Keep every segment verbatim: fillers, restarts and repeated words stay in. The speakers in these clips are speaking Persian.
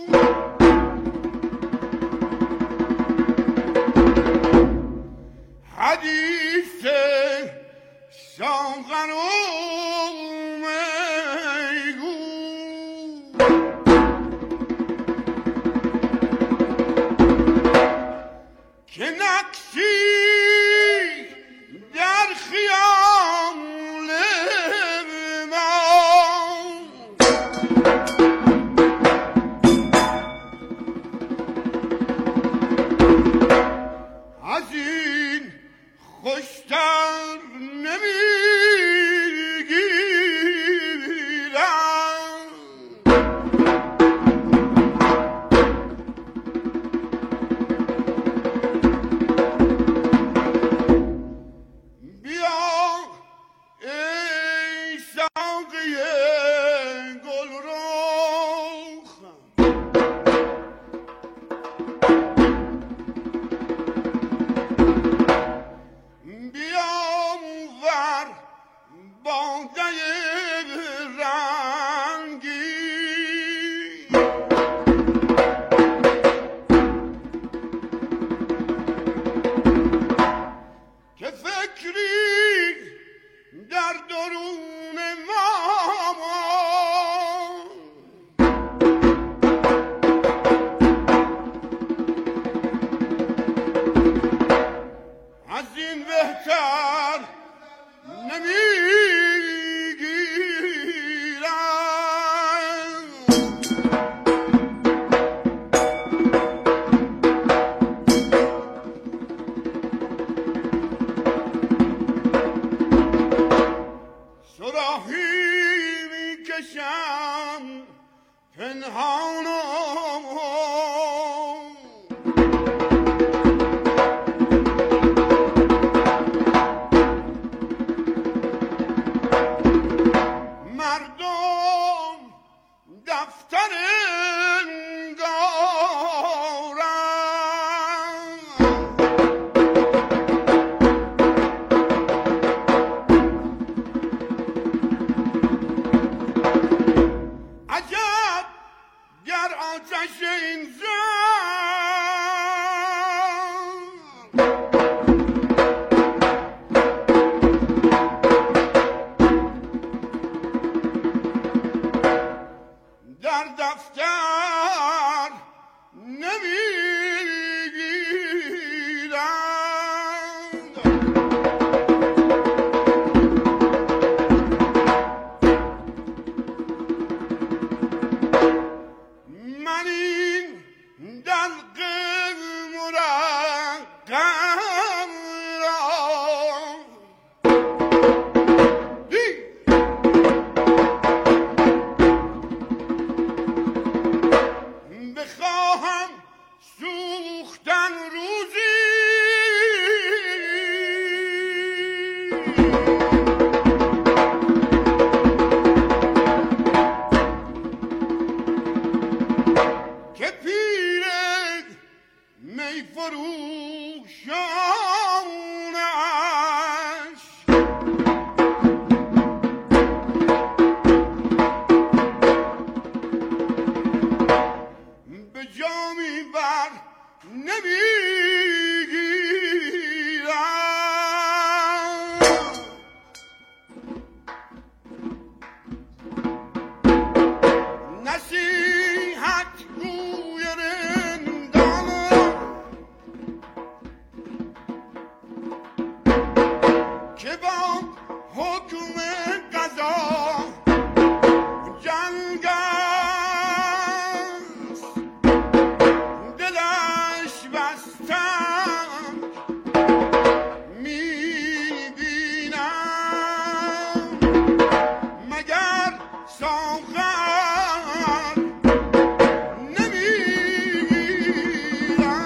حدیث ساغر و میگو که نقشی در خیال ما از این خوشتر نمیگیرم. بیا ای ساقی گلرخ بیاور باده رنگی که فکری در درون ما از این بهتر نمیگیرم. صراحی میکشم پنهانم مردم دفتر انگارم عجب گر آتش این زن در دفتر نمیگیرند. من این دلق مرقم را بخواهم سوختن روزی که پیر می فروشانش به جامی بر نمیگیرم. نصیحت گوی رندانم که با حکم قضا جنگ است دلش بستم میبینم مگر ساغر نمیگیرم.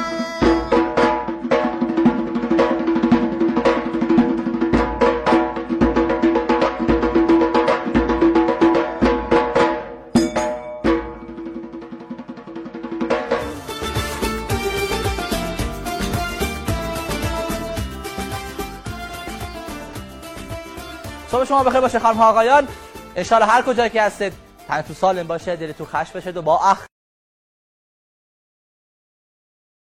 صبح شما بخیر باشه خانم ها آقایان. ان شاء الله هر کجا که هستید تنتون سالم باشه، دلتون خوش باشه و با اخ